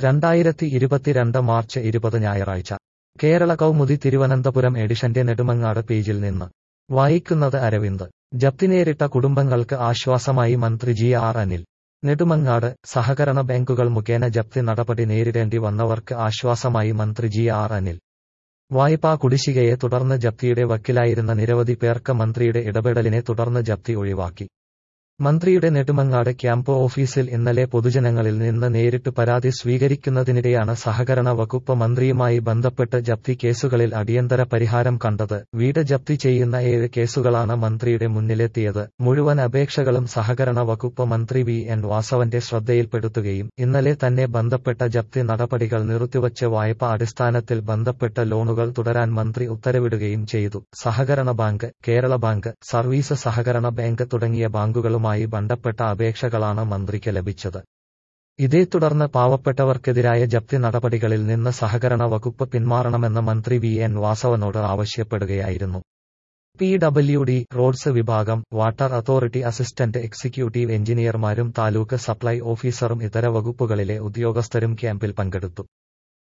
2022 March 20 ഞായറാഴ്ച കേരള കൗമുദി തിരുവനന്തപുരം എഡിഷന്റെ നെടുമങ്ങാട് പേജിൽ നിന്ന് വായിക്കുന്നത് അരവിന്ദ്. ജപ്തി നേരിട്ട കുടുംബങ്ങൾക്ക് ആശ്വാസമായി മന്ത്രി ജി.ആർ. അനിൽ. നെടുമങ്ങാട് സഹകരണ ബാങ്കുകൾ മുഖേന ജപ്തി നടപടി നേരിടേണ്ടി വന്നവർക്ക് ആശ്വാസമായി മന്ത്രി ജി.ആർ. അനിൽ. വായ്പാ കുടിശ്ശികയെ തുടർന്ന് ജപ്തിയുടെ വക്കിലായിരുന്ന നിരവധി പേർക്ക് മന്ത്രിയുടെ ഇടപെടലിനെ തുടർന്ന് ജപ്തി ഒഴിവാക്കി. മന്ത്രിയുടെ നെടുമങ്ങാട് ക്യാമ്പ് ഓഫീസിൽ ഇന്നലെ പൊതുജനങ്ങളിൽ നിന്ന് നേരിട്ട് പരാതി സ്വീകരിക്കുന്നതിനിടെയാണ് സഹകരണ വകുപ്പ് മന്ത്രിയുമായി ബന്ധപ്പെട്ട് ജപ്തി കേസുകളിൽ അടിയന്തര പരിഹാരം കണ്ടത്. വീട് ജപ്തി ചെയ്യുന്ന 7 കേസുകളാണ് മന്ത്രിയുടെ മുന്നിലെത്തിയത്. മുഴുവൻ അപേക്ഷകളും സഹകരണ വകുപ്പ് മന്ത്രി വി.എൻ. വാസവന്റെ ശ്രദ്ധയിൽപ്പെടുത്തുകയും ഇന്നലെ തന്നെ ബന്ധപ്പെട്ട ജപ്തി നടപടികൾ നിർത്തിവച്ച് വായ്പാ അടിസ്ഥാനത്തിൽ ബന്ധപ്പെട്ട ലോണുകൾ തുടരാൻ മന്ത്രി ഉത്തരവിടുകയും ചെയ്തു. സഹകരണ ബാങ്ക്, കേരള ബാങ്ക്, സർവീസ് സഹകരണ ബാങ്ക് തുടങ്ങിയ ബാങ്കുകളുമായി ബന്ധപ്പെട്ട അപേക്ഷകളാണ് മന്ത്രിക്ക് ലഭിച്ചത്. ഇതേ തുടർന്ന് പാവപ്പെട്ടവർക്കെതിരായ ജപ്തി നടപടികളിൽ നിന്ന് സഹകരണ വകുപ്പ് പിന്മാറണമെന്ന് മന്ത്രി വി.എൻ. വാസവനോട് ആവശ്യപ്പെടുകയായിരുന്നു. പി.ഡബ്ല്യു.ഡി. റോഡ്സ് വിഭാഗം, വാട്ടർ അതോറിറ്റി അസിസ്റ്റന്റ് എക്സിക്യൂട്ടീവ് എഞ്ചിനീയർമാരും താലൂക്ക് സപ്ലൈ ഓഫീസറും ഇതര വകുപ്പുകളിലെ ഉദ്യോഗസ്ഥരും ക്യാമ്പിൽ പങ്കെടുത്തു.